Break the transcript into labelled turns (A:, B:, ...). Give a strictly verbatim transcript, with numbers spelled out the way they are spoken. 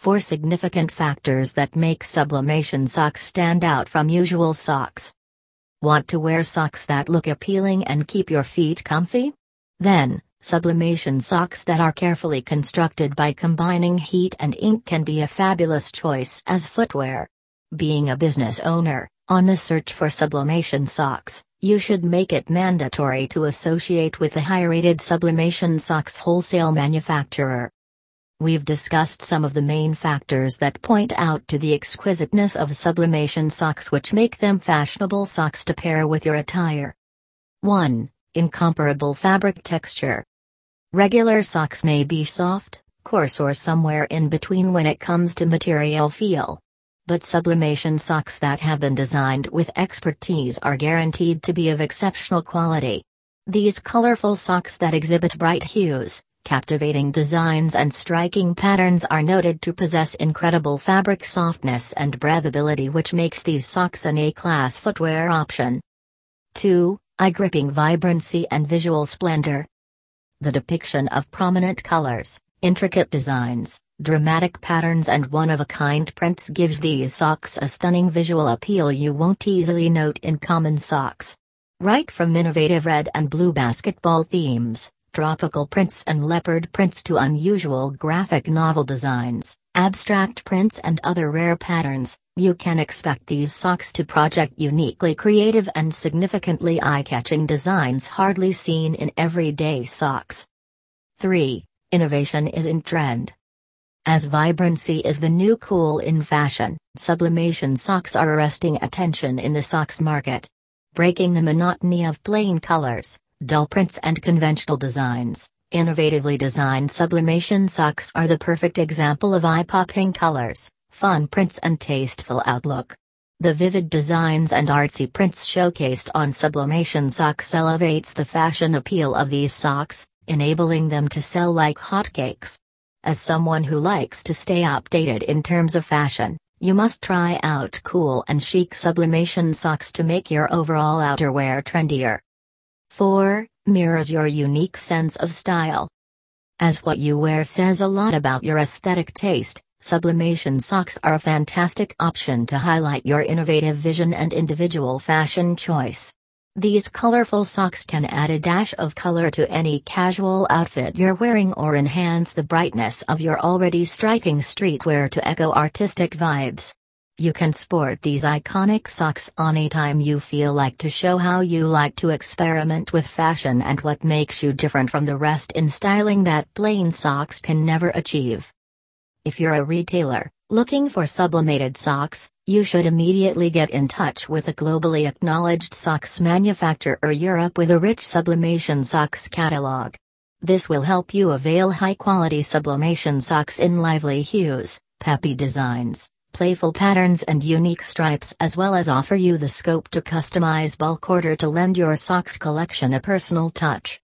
A: four significant factors that make sublimation socks stand out from usual socks. Want to wear socks that look appealing and keep your feet comfy? Then, sublimation socks that are carefully constructed by combining heat and ink can be a fabulous choice as footwear. Being a business owner, on the search for sublimation socks, you should make it mandatory to associate with a high-rated sublimation socks wholesale manufacturer. We've discussed some of the main factors that point out to the exquisiteness of sublimation socks which make them fashionable socks to pair with your attire. one. Incomparable fabric texture. Regular socks may be soft, coarse or somewhere in between when it comes to material feel. But sublimation socks that have been designed with expertise are guaranteed to be of exceptional quality. These colorful socks that exhibit bright hues, captivating designs and striking patterns are noted to possess incredible fabric softness and breathability, which makes these socks an A-class footwear option. two. Eye-gripping vibrancy and visual splendor. The depiction of prominent colors, intricate designs, dramatic patterns and one-of-a-kind prints gives these socks a stunning visual appeal you won't easily note in common socks. Right from innovative red and blue basketball themes, tropical prints and leopard prints to unusual graphic novel designs, abstract prints and other rare patterns, you can expect these socks to project uniquely creative and significantly eye-catching designs hardly seen in everyday socks. three. Innovation is in trend. As vibrancy is the new cool in fashion, sublimation socks are arresting attention in the socks market. Breaking the monotony of plain colors, dull prints and conventional designs, innovatively designed sublimation socks are the perfect example of eye-popping colors, fun prints and tasteful outlook. The vivid designs and artsy prints showcased on sublimation socks elevates the fashion appeal of these socks, enabling them to sell like hotcakes. As someone who likes to stay updated in terms of fashion, you must try out cool and chic sublimation socks to make your overall outerwear trendier. four. Mirrors your unique sense of style. As what you wear says a lot about your aesthetic taste, sublimation socks are a fantastic option to highlight your innovative vision and individual fashion choice. These colorful socks can add a dash of color to any casual outfit you're wearing or enhance the brightness of your already striking streetwear to echo artistic vibes. You can sport these iconic socks anytime you feel like to show how you like to experiment with fashion and what makes you different from the rest in styling that plain socks can never achieve. If you're a retailer looking for sublimated socks, you should immediately get in touch with a globally acknowledged socks manufacturer Europe with a rich sublimation socks catalog. This will help you avail high-quality sublimation socks in lively hues, peppy designs, playful patterns and unique stripes, as well as offer you the scope to customize bulk order to lend your socks collection a personal touch.